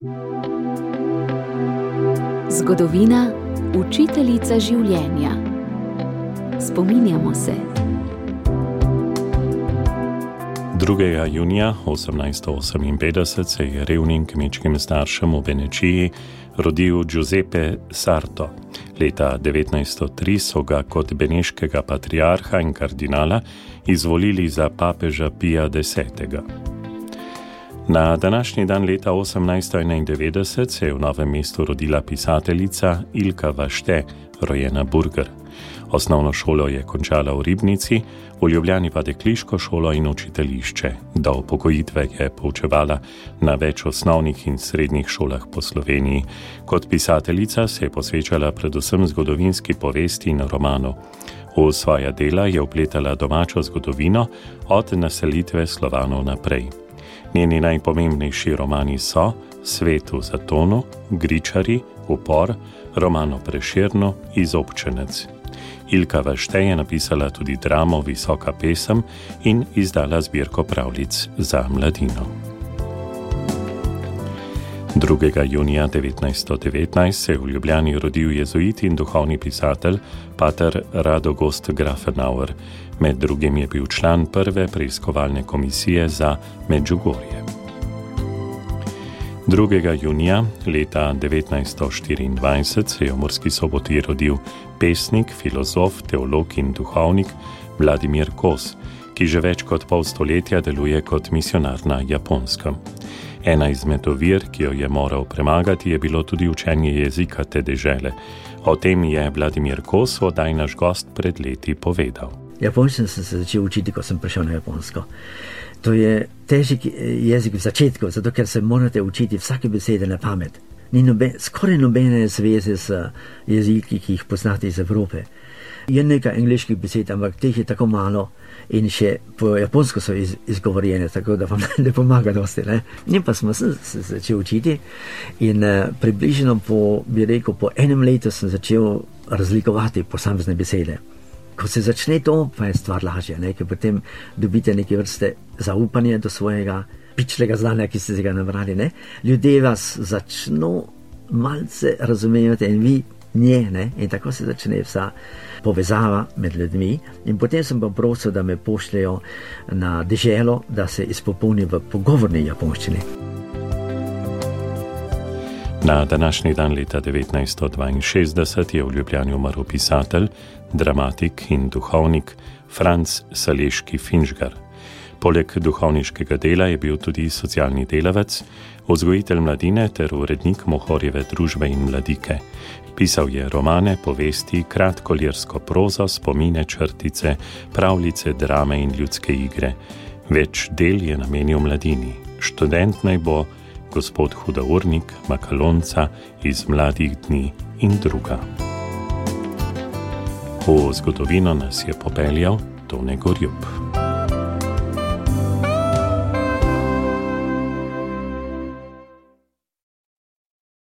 Zgodovina, učiteljica življenja. Spominjamo se. 2. junija 1858 se je revnim kmečkim staršem v Benečiji rodil Giuseppe Sarto. Leta 1903 so ga kot beneškega patriarha in kardinala izvolili za papeža Pija X. Na današnji dan leta 1891 se je v Novem mestu rodila pisateljica Ilka Vašte, rojena Burger. Osnovno šolo je končala v Ribnici, v Ljubljani pa dekliško šolo in učiteljišče. Do upokojitve je poučevala na več osnovnih in srednjih šolah po Sloveniji. Kot pisateljica se je posvečala predvsem zgodovinski povesti in romanu. V svoja dela je vpletala domačo zgodovino od naselitve Slovanov naprej. Njeni najpomembnejši romani so Svet v zatonu, Gričari, Upor, roman o Prešernu, Izobčenec. Ilka Vašte je napisala tudi dramo Visoka pesem in izdala zbirko pravljic za mladino. 2. junija 1919 se je v Ljubljani rodil jezuit in duhovni pisatelj pater Radogost Grafenauer. Med drugim je bil član prve preiskovalne komisije za Medžugorje. 2. junija leta 1924 se je v Murski Soboti rodil pesnik, filozof, teolog in duhovnik Vladimir Kos, ki že več kot pol stoletja deluje kot misionar na Japonskem. Ena izmed ovir, ki jo je moral premagati, je bilo tudi učenje jezika te dežele. O tem je Vladimir Kos, odaj naš gost, pred leti povedal. Japonščino sem se začel učiti, ko sem prišel na Japonsko. To je težek jezik v začetku, zato ker se morate učiti vsake besede na pamet. Ni skoraj nobene zveze s jeziki, ki jih poznate iz Evrope. Je nekaj angliških besed, ampak teh je tako malo in še po japonsko so izgovorjene, tako da vam ne pomaga dosti. In pa smo se začel učiti in približno po enem letu sem začel razlikovati posamezne besede. Ko se začne to, pa je stvar lažja, ker potem dobite neke vrste zaupanje do svojega pičlega znanja, ki ste ga nabrali. Ljudje vas začnu malce razumevati in vi nje, in tako se začne vsa povezava med ljudmi. In potem sem pa prosil, da me pošljajo na deželo, da se izpopolni v pogovorni japonščini. Na današnji dan leta 1962 je v Ljubljani umrl pisatelj, dramatik in duhovnik Franc Saleški Finžgar. Poleg duhovniškega dela je bil tudi socialni delavec, vzgojitelj mladine ter urednik Mohorjeve družbe in mladike. Pisal je romane, povesti, kratko lirsko prozo, spomine, črtice, pravljice, drame in ljudske igre. Več del je namenil mladini. Študent naj bo Gospod Hudournik, Makalonca, Iz mladih dni in druga. V zgodovino nas je popeljal Tone Gorjup.